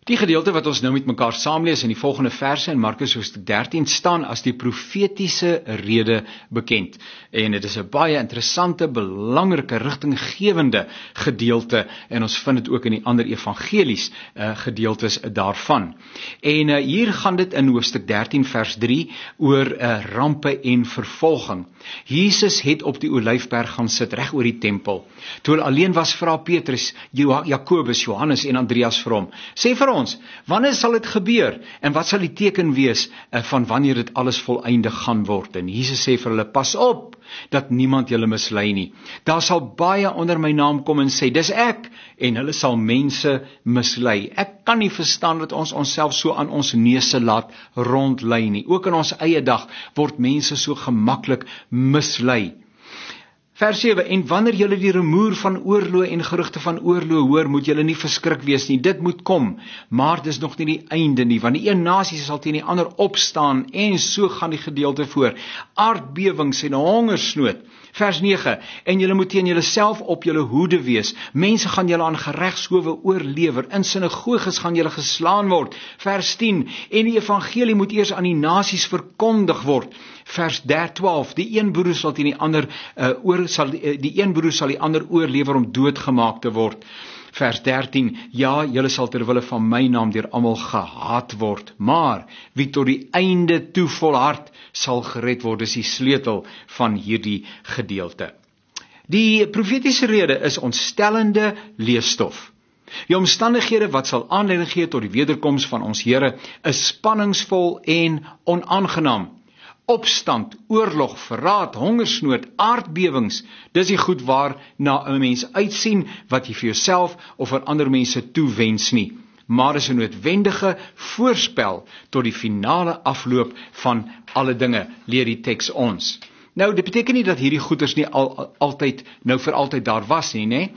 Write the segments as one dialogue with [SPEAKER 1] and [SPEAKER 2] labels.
[SPEAKER 1] Die gedeelte wat ons nou met mekaar saamlees in die volgende verse in Markus hoofstuk 13 staan as die profetiese rede bekend. En dit is 'n baie interessante, belangrike, rigtinggewende gedeelte en ons vind dit ook in die ander evangelies gedeeltes daarvan. En hier gaan dit in hoofstuk 13 vers 3 oor rampe en vervolging. Jesus het op die Olyfberg gaan sit reg oor die tempel. Toe hulle alleen was, vra Petrus, Jakobus, Johannes en Andreas vir hom: "Sê vir ons, wanneer sal dit gebeur en wat sal die teken wees van wanneer dit alles volëindig gaan word?" En Jesus sê vir hulle: "Pas op dat niemand julle mislei nie. Daar sal baie onder my naam kom en sê, dis ek, en hulle sal mense mislei." Ek kan nie verstaan dat ons onsself so aan ons neuse laat rondlei nie. Ook in ons eie dag word mense so gemaklik mislei. Vers 7, en wanneer julle die rumoer van oorlog en gerugte van oorlog hoor, moet julle nie verskrik wees nie, dit moet kom, maar dis nog nie die einde nie, want die een nasie sal teen die ander opstaan, en so gaan die gedeelte voor, aardbewings en hongersnood. Vers 9, en julle moet teen julle self op julle hoede wees, mense gaan julle aan geregshowe oorlewer, in sinagoges gaan julle geslaan word. Vers 10, en die evangelie moet eers aan die nasies verkondig word. Vers 12, die een broer sal teen die ander die een broer sal die ander oorlewer om doodgemaak te word. Vers 13, ja, julle sal ter wille van my naam deur almal gehaat word, maar wie tot die einde toe volhard sal gered word, is die sleutel van hierdie gedeelte. Die profetiese rede is ontstellende leesstof. Die omstandighede wat sal aanleiding gee tot die wederkoms van ons Here is spanningsvol en onaangenaam. Opstand, oorlog, verraad, hongersnood, aardbewings, dis die goed waar na 'n mens uitsien wat jy vir jouself of vir ander mense toewens nie. Maar is 'n noodwendige voorspel tot die finale afloop van alle dinge, leer die teks ons. Nou, dit beteken nie dat hierdie goeders nie altyd nou vir altyd daar was nie, né?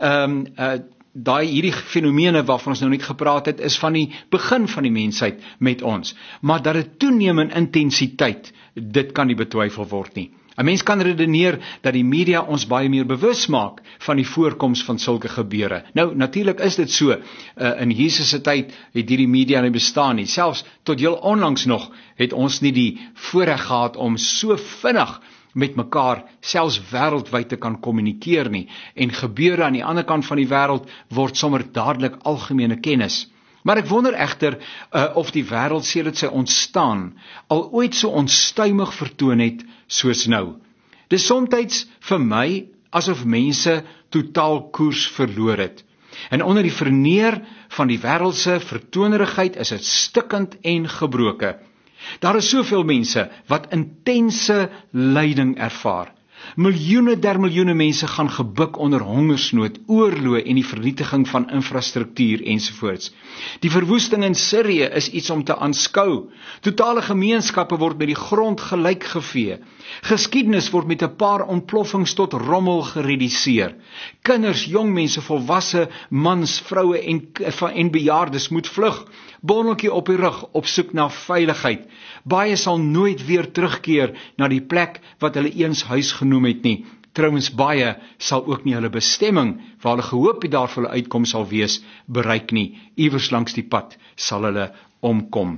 [SPEAKER 1] Hierdie fenomene waarvan ons nou net gepraat het, is van die begin van die mensheid met ons. Maar dat dit toeneem in intensiteit, dit kan nie betwyfel word nie. 'n Mens kan redeneer dat die media ons baie meer bewus maak van die voorkoms van sulke gebeure. Nou, natuurlik is dit so. In Jesus se tyd het hierdie media nie bestaan nie. Selfs tot heel onlangs nog het ons nie die voorreg gehad om so vinnig met mekaar, selfs wêreldwyd te kan kommunikeer nie, en gebeure aan die ander kant van die wêreld word sommer dadelik algemene kennis. Maar ek wonder egter of die wêreld sedert sy ontstaan al ooit so onstuimig vertoon het soos nou. Dis soms vir my asof mense totaal koers verloor het. En onder die verneer van die wêreldse vertonerigheid is dit stikkend en gebroke. Daar is soveel mense wat intense lyding ervaar. Miljoene der miljoene mense gaan gebuk onder hongersnood, oorlog en die vernietiging van infrastruktuur ensovoorts. Die verwoesting in Sirië is iets om te aanskou. Totale gemeenskappe word met die grond gelyk gevee. Geskiedenis word met 'n paar ontploffings tot rommel gereduseer. Kinders, jong mense, volwasse mans, vroue en bejaardes moet vlug. Bondeltjie op die rug, op soek na veiligheid. Baie sal nooit weer terugkeer na die plek wat hulle eens huis genoem het nie. Trouwens, baie sal ook nie hulle bestemming, waar hulle gehoop het daar vir hulle uitkom sal wees, bereik nie. Iewers langs die pad sal hulle omkom.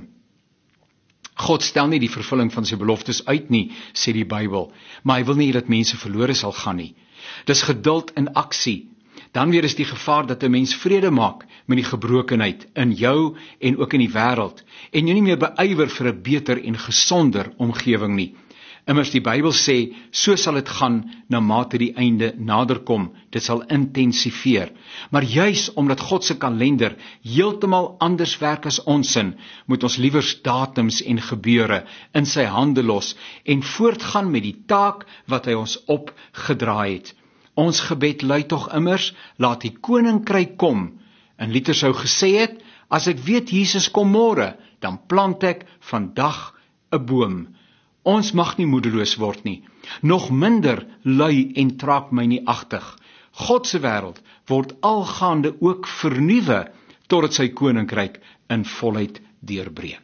[SPEAKER 1] God stel nie die vervulling van sy beloftes uit nie, sê die Bybel, maar hy wil nie dat mense verlore sal gaan nie. Dis geduld in aksie. Dan weer is die gevaar dat 'n mens vrede maak met die gebrokenheid in jou en ook in die wêreld, en jy nie meer beywer vir 'n beter en gesonder omgewing nie. Immers die Bybel sê, so sal dit gaan na mate die einde naderkom, dit sal intensifeer. Maar juis omdat God se kalender heeltemal anders werk as ons sin, moet ons liewers datums en gebeure in sy hande los en voortgaan met die taak wat hy ons opgedraai het. Ons gebed lui tog immers, laat die koninkryk kom. En Luther sou gesê het, as ek weet Jesus kom môre, dan plant ek vandag 'n boom. Ons mag nie moedeloos word nie, nog minder lui en traagmynieagtig. God se wêreld word algaande ook vernuwe, totdat sy koninkryk in volheid deurbreek.